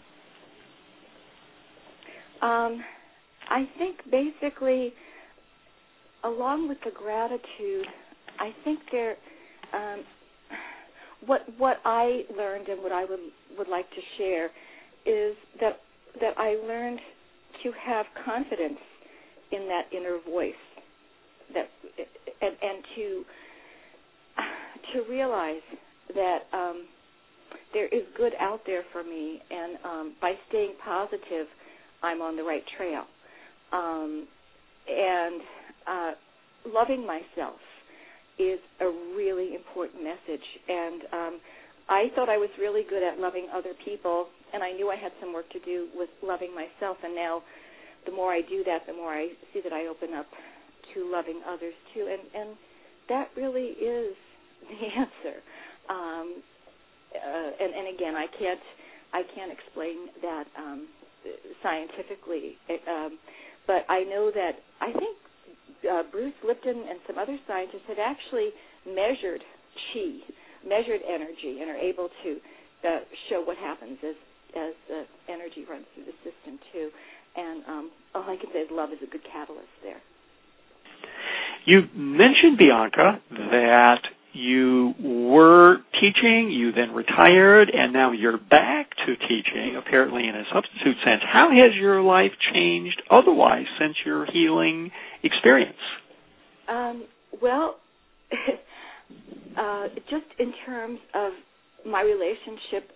Um, I think basically, along with the gratitude, I think there, um, what what I learned and what I would would like to share is that that I learned to have confidence in that inner voice, that and and to to realize that um, there is good out there for me, and um, by staying positive, I'm on the right trail. Um, and uh, loving myself is a really important message. And um, I thought I was really good at loving other people, and I knew I had some work to do with loving myself. And now the more I do that, the more I see that I open up to loving others too. And, and that really is the answer. Um, uh, and, and again, I can't I can't explain that um, scientifically, um, but I know that I think uh, Bruce Lipton and some other scientists had actually measured chi, measured energy, and are able to uh, show what happens as as uh, energy runs through the system too. And um, all I can say is love is a good catalyst there. You mentioned, Bianca, that you were teaching, you then retired, and now you're back to teaching, apparently in a substitute sense. How has your life changed otherwise since your healing experience? Um, well, uh, just in terms of my relationship with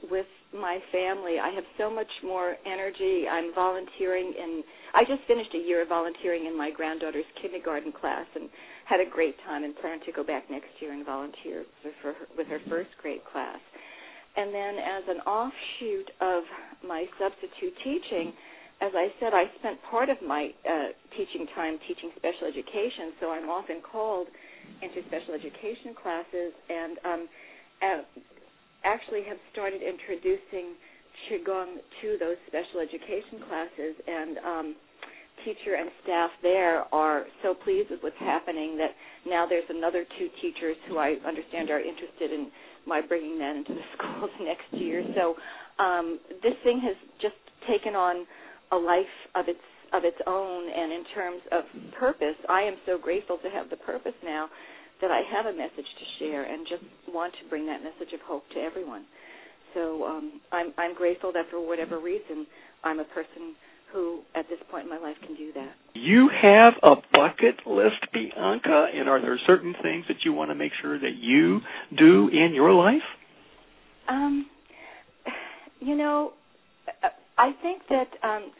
my family. I have so much more energy. I'm volunteering in, I just finished a year of volunteering in my granddaughter's kindergarten class and had a great time and plan to go back next year and volunteer for her, with her first grade class. And then as an offshoot of my substitute teaching, as I said, I spent part of my uh, teaching time teaching special education, so I'm often called into special education classes and um, uh, actually have started introducing Qigong to those special education classes, and um, teacher and staff there are so pleased with what's happening that now there's another two teachers who I understand are interested in my bringing that into the schools next year. So um, this thing has just taken on a life of its of its own, and in terms of purpose, I am so grateful to have the purpose now that I have a message to share and just want to bring that message of hope to everyone. So um, I'm, I'm grateful that for whatever reason I'm a person who at this point in my life can do that. You have a bucket list, Bianca, and are there certain things that you want to make sure that you do in your life? Um, you know, I think that um,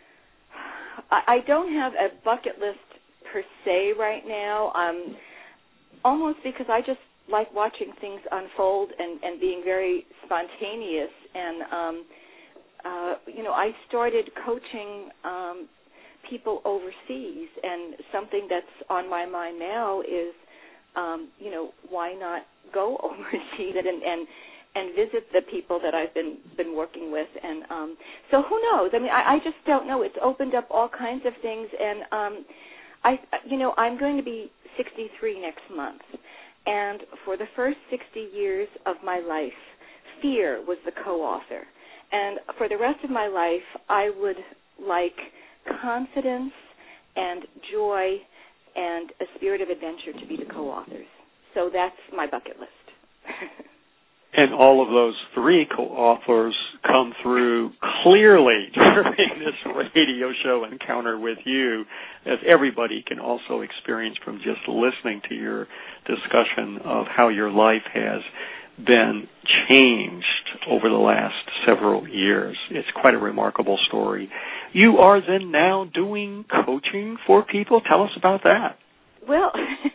I don't have a bucket list per se right now, um, almost because I just like watching things unfold and, and being very spontaneous. And, um, uh, you know, I started coaching um, people overseas, and something that's on my mind now is, um, you know, why not go overseas and, and and visit the people that I've been been working with. And um, so who knows? I mean, I, I just don't know. It's opened up all kinds of things. And, um, I, you know, I'm going to be sixty-three next month. And for the first sixty years of my life, fear was the co-author. And for the rest of my life, I would like confidence and joy and a spirit of adventure to be the co-authors. So that's my bucket list. And all of those three co-authors come through clearly during this radio show encounter with you, as everybody can also experience from just listening to your discussion of how your life has been changed over the last several years. It's quite a remarkable story. You are then now doing coaching for people. Tell us about that. Well,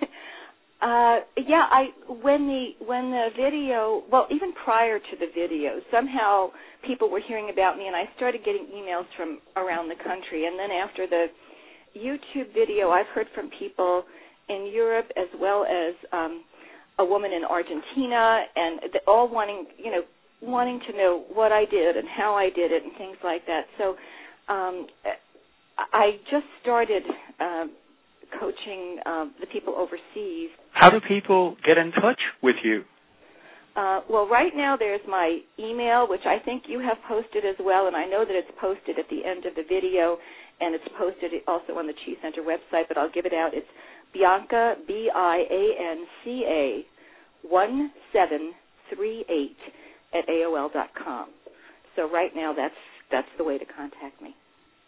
Uh, yeah, I when the when the video, well, even prior to the video, somehow people were hearing about me, and I started getting emails from around the country. And then after the YouTube video, I've heard from people in Europe as well as um, a woman in Argentina, and all wanting, you know, wanting to know what I did and how I did it and things like that. So um, I just started Uh, coaching uh, the people overseas. How do people get in touch with you? Uh, well, right now there's my email, which I think you have posted as well, and I know that it's posted at the end of the video, and it's posted also on the Chi Center website, but I'll give it out. It's Bianca, B I A N C A, one seven three eight at A O L dot com. So right now that's that's the way to contact me.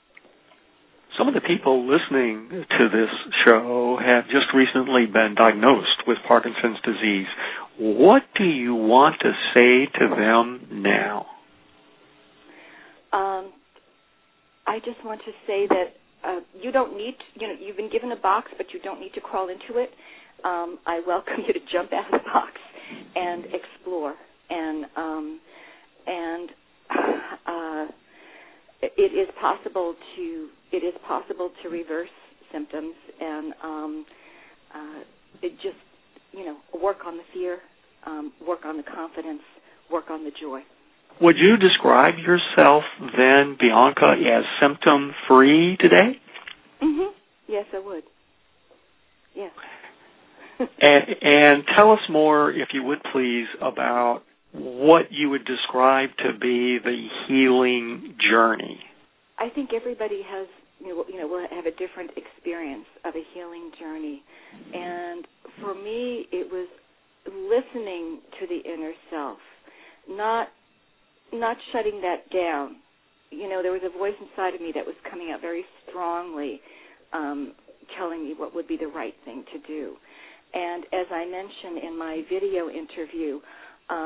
Some of the people listening to this show have just recently been diagnosed with Parkinson's disease. What do you want to say to them now? Um, I just want to say that uh, you don't need, to, you know, you've been given a box, but you don't need to crawl into it. Um, I welcome you to jump out of the box and explore. And um, and uh, it is possible to it is possible to reverse symptoms, and um, uh, it just, you know, work on the fear, um, work on the confidence, work on the joy. Would you describe yourself then, Bianca, as symptom-free today? Mm-hmm. Yes, I would. Yes. and, and tell us more, if you would please, about what you would describe to be the healing journey. I think everybody has, you know, you know, will have a different experience of a healing journey. And for me, it was listening to the inner self, not not shutting that down. You know, there was a voice inside of me that was coming out very strongly, um, telling me what would be the right thing to do. And as I mentioned in my video interview, um,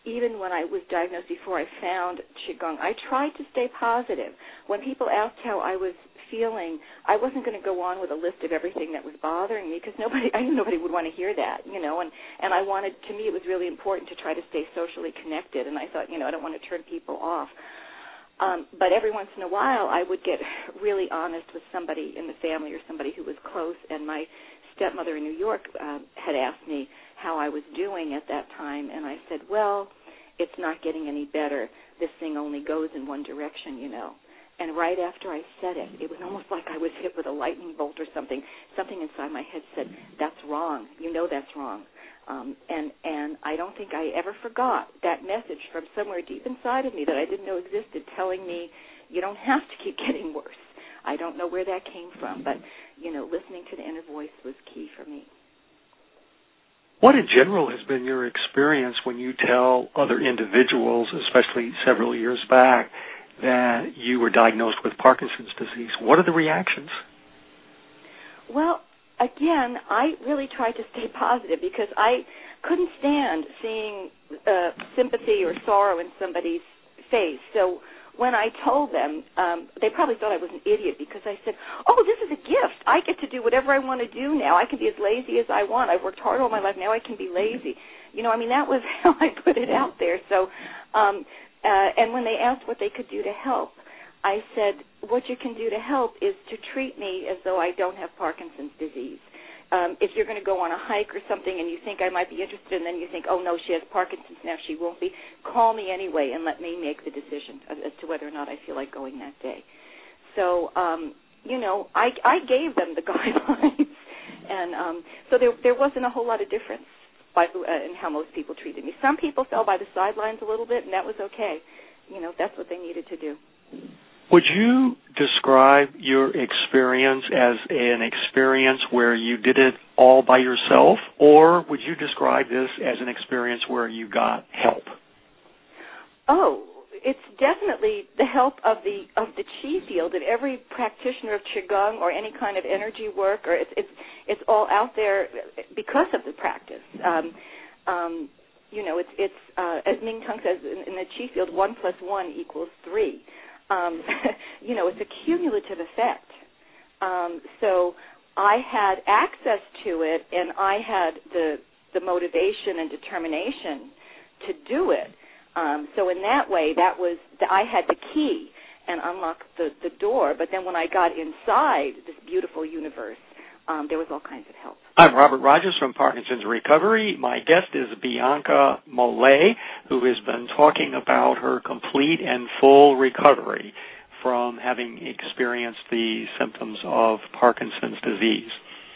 even when I was diagnosed before I found Qigong, I tried to stay positive. When people asked how I was feeling, I wasn't going to go on with a list of everything that was bothering me because nobody, I knew nobody would want to hear that, you know, and, and I wanted, to me it was really important to try to stay socially connected, and I thought, you know, I don't want to turn people off. Um, but every once in a while I would get really honest with somebody in the family or somebody who was close, and my stepmother in New York uh, had asked me how I was doing at that time, and I said, well, it's not getting any better. This thing only goes in one direction, you know. And right after I said it, it was almost like I was hit with a lightning bolt or something. Something inside my head said, that's wrong. You know that's wrong. Um, and, and I don't think I ever forgot that message from somewhere deep inside of me that I didn't know existed, telling me you don't have to keep getting worse. I don't know where that came from, but, you know, listening to the inner voice was key for me. What in general has been your experience when you tell other individuals, especially several years back, that you were diagnosed with Parkinson's disease? What are the reactions? Well, again, I really tried to stay positive because I couldn't stand seeing uh, sympathy or sorrow in somebody's face. So when I told them, um, they probably thought I was an idiot because I said, oh, this is a gift. I get to do whatever I want to do now. I can be as lazy as I want. I've worked hard all my life. Now I can be lazy. You know, I mean, that was how I put it out there. So, um, uh, and when they asked what they could do to help, I said, what you can do to help is to treat me as though I don't have Parkinson's disease. Um, if you're going to go on a hike or something and you think I might be interested and then you think, oh, no, she has Parkinson's now, she won't be, call me anyway and let me make the decision as to whether or not I feel like going that day. So, um, you know, I, I gave them the guidelines. And um, so there, there wasn't a whole lot of difference by, uh, in how most people treated me. Some people fell by the sidelines a little bit, and that was okay. You know, that's what they needed to do. Would you describe your experience as an experience where you did it all by yourself, or would you describe this as an experience where you got help? Oh, it's definitely the help of the of the Qi field, of every practitioner of Qigong or any kind of energy work, or it's it's it's all out there because of the practice. Um, um, you know, it's it's uh, as Ming Tung says in, in the Qi field, one plus one equals three. Um, you know, it's a cumulative effect. Um, so I had access to it, and I had the the motivation and determination to do it. Um, so in that way, that was the, I had the key and unlocked the, the door. But then when I got inside this beautiful universe, um, there was all kinds of help. I'm Robert Rogers from Parkinson's Recovery. My guest is Bianca Mollet, who has been talking about her complete and full recovery from having experienced the symptoms of Parkinson's disease.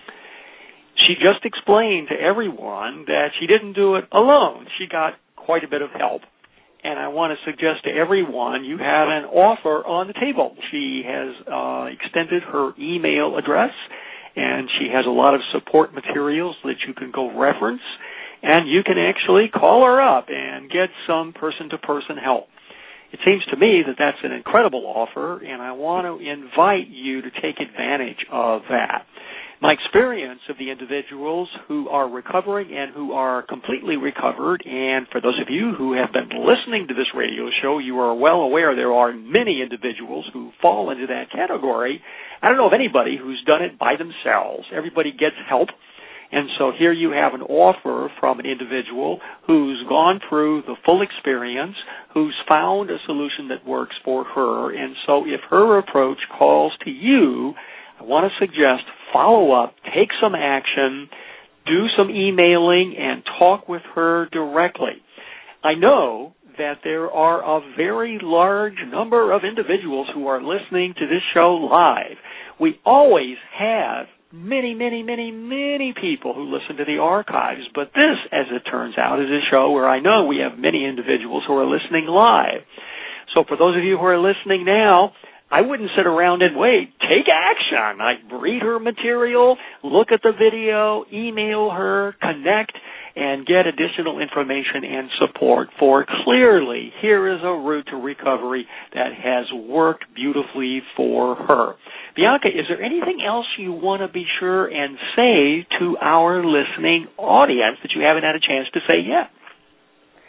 She just explained to everyone that she didn't do it alone. She got quite a bit of help. And I want to suggest to everyone you have an offer on the table. She has uh, extended her email address, and she has a lot of support materials that you can go reference, and you can actually call her up and get some person-to-person help. It seems to me that that's an incredible offer, and I want to invite you to take advantage of that. My experience of the individuals who are recovering and who are completely recovered, and for those of you who have been listening to this radio show, you are well aware there are many individuals who fall into that category. I don't know of anybody who's done it by themselves. Everybody gets help. And so here you have an offer from an individual who's gone through the full experience, who's found a solution that works for her. And so if her approach calls to you, I want to suggest follow up, take some action, do some emailing, and talk with her directly. I know that there are a very large number of individuals who are listening to this show live. We always have many, many, many, many people who listen to the archives, but this, as it turns out, is a show where I know we have many individuals who are listening live. So for those of you who are listening now, I wouldn't sit around and wait. Take action. Like, read her material, look at the video, email her, connect, and get additional information and support, for clearly here is a route to recovery that has worked beautifully for her. Bianca, is there anything else you want to be sure and say to our listening audience that you haven't had a chance to say yet?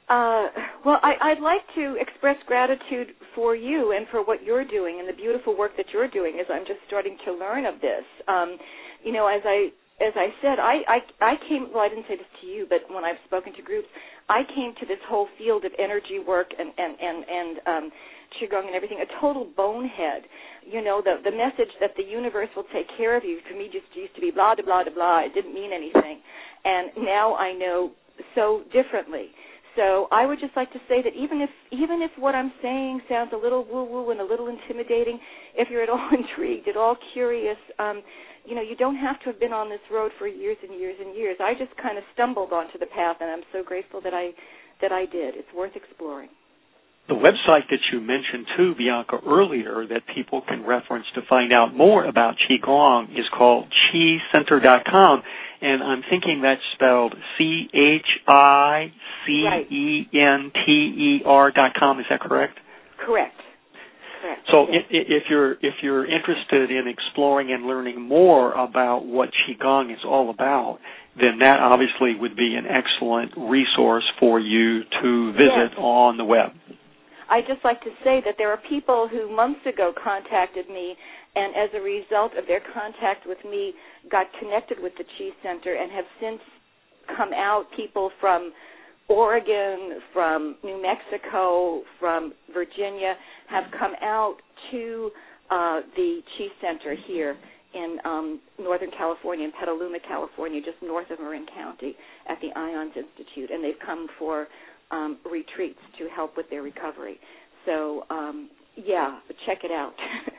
Uh, well, I, I'd like to express gratitude for you and for what you're doing and the beautiful work that you're doing as I'm just starting to learn of this. Um, you know, as I as I said, I, I, I came, well, I didn't say this to you, but when I've spoken to groups, I came to this whole field of energy work and, and, and, and um, Qigong and everything, a total bonehead. You know, the, the message that the universe will take care of you, for me, just used to be blah, blah, blah, blah. It didn't mean anything. And now I know so differently. So I would just like to say that even if even if what I'm saying sounds a little woo-woo and a little intimidating, if you're at all intrigued, at all curious, um, you know, you don't have to have been on this road for years and years and years. I just kind of stumbled onto the path, and I'm so grateful that I that I did. It's worth exploring. The website that you mentioned too, Bianca, earlier, that people can reference to find out more about Qigong is called Chi Center dot com, and I'm thinking that's spelled C H I C E N T E R dot com. Is that correct? Correct. Correct. So yes. if, if you're if you're interested in exploring and learning more about what Qigong is all about, then that obviously would be an excellent resource for you to visit yes. on the web. I'd just like to say that there are people who months ago contacted me, and as a result of their contact with me, got connected with the Chi Center and have since come out. People from Oregon, from New Mexico, from Virginia have come out to uh, the Chi Center here in um, Northern California, in Petaluma, California, just north of Marin County, at the IONS Institute, and they've come for Um, retreats to help with their recovery. So, um, yeah, check it out.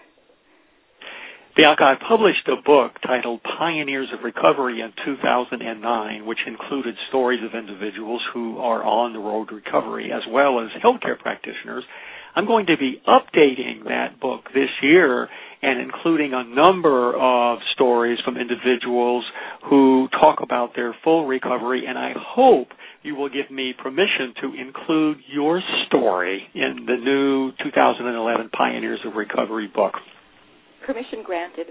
Bianca, I published a book titled Pioneers of Recovery in two thousand nine, which included stories of individuals who are on the road to recovery, as well as healthcare practitioners. I'm going to be updating that book this year and including a number of stories from individuals who talk about their full recovery, and I hope you will give me permission to include your story in the new two thousand eleven Pioneers of Recovery book. Permission granted.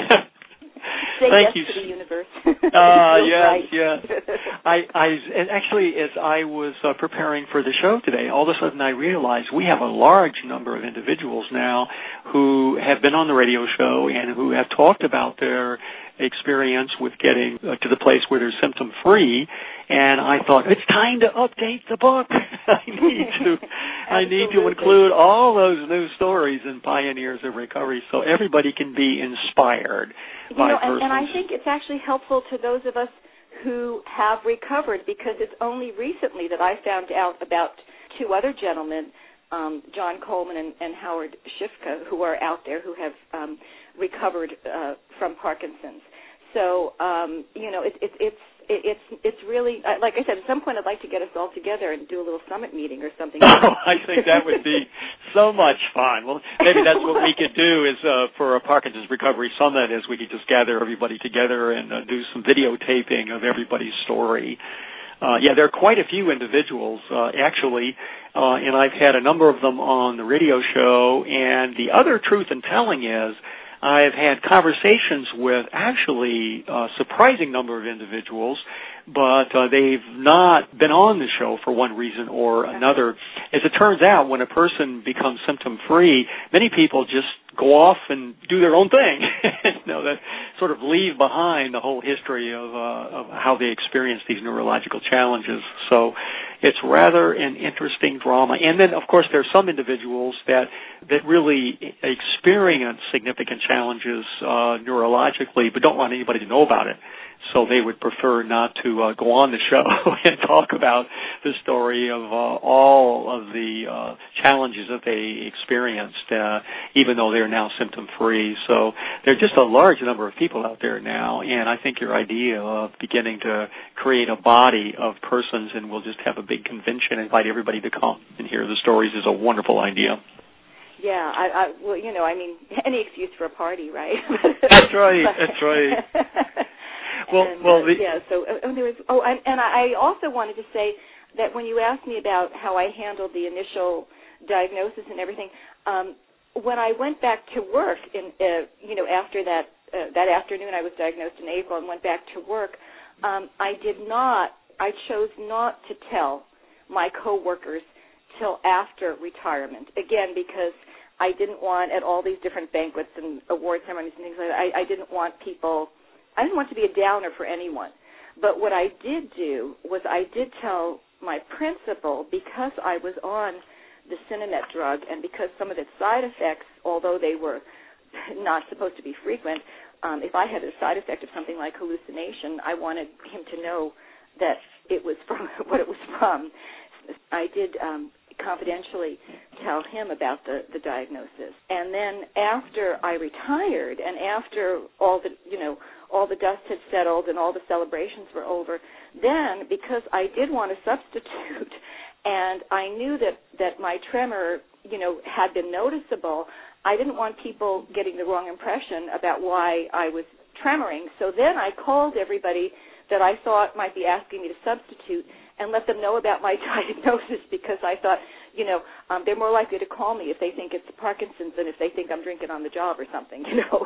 Say Thank yes you. to the universe. Uh, yes, right. yes. I, I, and actually, as I was uh, preparing for the show today, all of a sudden I realized we have a large number of individuals now who have been on the radio show and who have talked about their experience with getting uh, to the place where they're symptom-free, and I thought, it's time to update the book. I need to I need to include all those new stories in Pioneers of Recovery so everybody can be inspired you by know, and, persons. and I think it's actually helpful to those of us who have recovered, because it's only recently that I found out about two other gentlemen, um, John Coleman and, and Howard Shifka, who are out there who have um, recovered uh, from Parkinson's. So, um, you know, it, it, it's it's it's really, like I said, at some point I'd like to get us all together and do a little summit meeting or something. Oh, I think that would be so much fun. Well, maybe that's what we could do is uh, for a Parkinson's Recovery Summit, is we could just gather everybody together and uh, do some videotaping of everybody's story. Uh, yeah, there are quite a few individuals, uh, actually, uh, and I've had a number of them on the radio show, and the other truth in telling is I've had conversations with actually a surprising number of individuals, but uh, they've not been on the show for one reason or another. As it turns out, when a person becomes symptom-free, many people just go off and do their own thing, you know, that sort of leave behind the whole history of, uh, of how they experience these neurological challenges. So it's rather an interesting drama. And then, of course, there are some individuals that that really experience significant challenges uh, neurologically but don't want anybody to know about it. So they would prefer not to uh, go on the show and talk about the story of uh, all of the uh, challenges that they experienced, uh, even though they're now symptom-free. So there are just a large number of people out there now, and I think your idea of beginning to create a body of persons and we'll just have a big convention and invite everybody to come and hear the stories is a wonderful idea. Yeah, I, I well, you know, I mean, any excuse for a party, right? That's right, that's right. Well, and, well, uh, the, yeah. So, uh, there was. Oh, and, and I also wanted to say that when you asked me about how I handled the initial diagnosis and everything, um, when I went back to work, in uh, you know, after that uh, that afternoon, I was diagnosed in April and went back to work. Um, I did not. I chose not to tell my coworkers till after retirement. Again, because I didn't want, at all these different banquets and award ceremonies and things like that, I, I didn't want people, I didn't want to be a downer for anyone. But what I did do was I did tell my principal, because I was on the Synonette drug and because some of its side effects, although they were not supposed to be frequent, um, if I had a side effect of something like hallucination, I wanted him to know that it was from what it was from. I did um, confidentially tell him about the, the diagnosis. And then after I retired and after all the, you know, all the dust had settled and all the celebrations were over, then because I did want a substitute and I knew that, that my tremor, you know, had been noticeable, I didn't want people getting the wrong impression about why I was tremoring. So then I called everybody that I thought might be asking me to substitute and let them know about my diagnosis, because I thought, you know, um, they're more likely to call me if they think it's Parkinson's than if they think I'm drinking on the job or something, you know.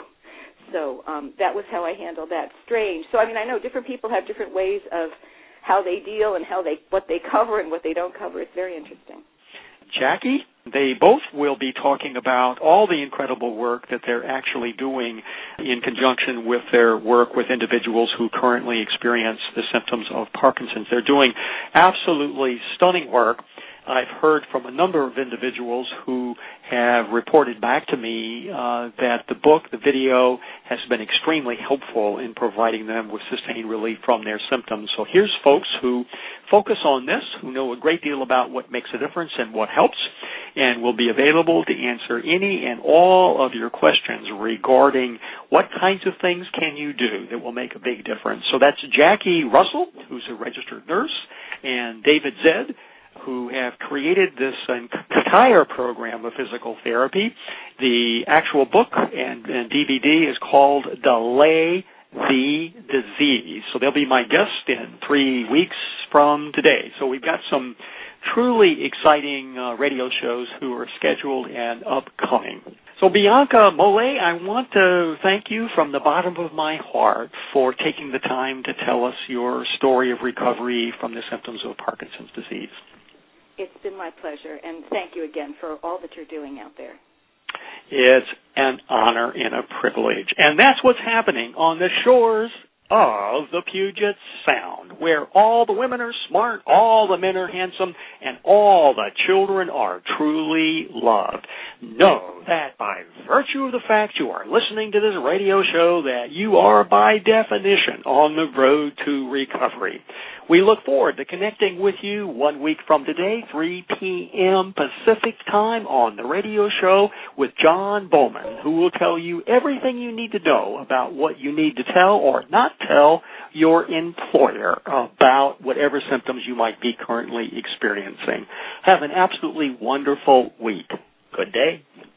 So um, that was how I handled that. Strange. So, I mean, I know different people have different ways of how they deal and how they what they cover and what they don't cover. It's very interesting. Jackie, they both will be talking about all the incredible work that they're actually doing in conjunction with their work with individuals who currently experience the symptoms of Parkinson's. They're doing absolutely stunning work. I've heard from a number of individuals who have reported back to me uh, that the book, the video, has been extremely helpful in providing them with sustained relief from their symptoms. So here's folks who focus on this, who know a great deal about what makes a difference and what helps, and will be available to answer any and all of your questions regarding what kinds of things can you do that will make a big difference. So that's Jackie Russell, who's a registered nurse, and David Zed, who have created this entire program of physical therapy. The actual book and, and D V D is called Delay the Disease. So they'll be my guest in three weeks from today. So we've got some truly exciting uh, radio shows who are scheduled and upcoming. So Bianca Mole, I want to thank you from the bottom of my heart for taking the time to tell us your story of recovery from the symptoms of Parkinson's disease. It's been my pleasure, and thank you again for all that you're doing out there. It's an honor and a privilege. And that's what's happening on the shores of the Puget Sound, where all the women are smart, all the men are handsome, and all the children are truly loved. Know that by virtue of the fact you are listening to this radio show that you are by definition on the road to recovery. We look forward to connecting with you one week from today, three p.m. Pacific time on the radio show with John Bowman, who will tell you everything you need to know about what you need to tell or not tell your employer about whatever symptoms you might be currently experiencing. Have an absolutely wonderful week. Good day.